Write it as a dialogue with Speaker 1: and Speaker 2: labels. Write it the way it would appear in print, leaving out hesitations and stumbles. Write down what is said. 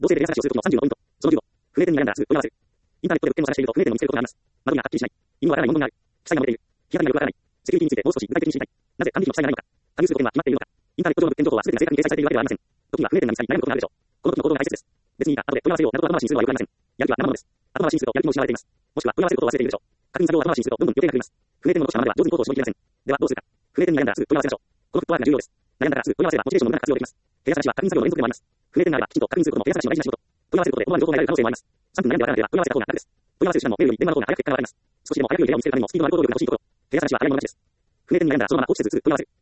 Speaker 1: 同性で連鎖をするときの30のポイント。その15、不明点に悩んだらすぐ問い合わせる。インターネットで物件を探していると不明点を見つけることがあります。窓がはっきりしない。意味のわからない文言がある。記載が漏れている。日当たりがよくわからない。セキュリティについてもう少し具体的に知りたい。なぜ管理費の記載がないのか。加入することが決まっているのか。インターネット上の物件情報は全て正確に掲載されているわけではありません。時には不明点が見つかり悩むことがあるでしょう。この時の行動が大切です。別にいいか、後で問い合わせようなどと後回しにするのはよくありません。やる気は生ものです。後回しにするとやる気も失われています。もしくは問い合わせることを忘れているでしょう。確認作業を後回しにするとどんどん予定が増えます。不明点を残したままでは上手に行動をしていけません。ではどうするか。不明点に悩んだらすぐ問い合わせましょう。このフットワークが重要です。悩んだらすぐ問い合わせればモチベーションの無駄が活用できます。部屋探しは確認作業の連続でもあります。不明点があればきちんと確認することも部屋探しの大事な仕事。問い合わせることで思わぬ情報が得られる可能性もあります。3分悩んでわからなければ問い合わせた方が楽です。問い合わせる手段もメールより電話の方が早く結果がわかります。少しでも早く部屋を見つけるためにもスピードのある行動力が欲しいところ。部屋探しは洗い物なしです。不明点に悩んだらそのまま放置せずすぐ問い合わせる。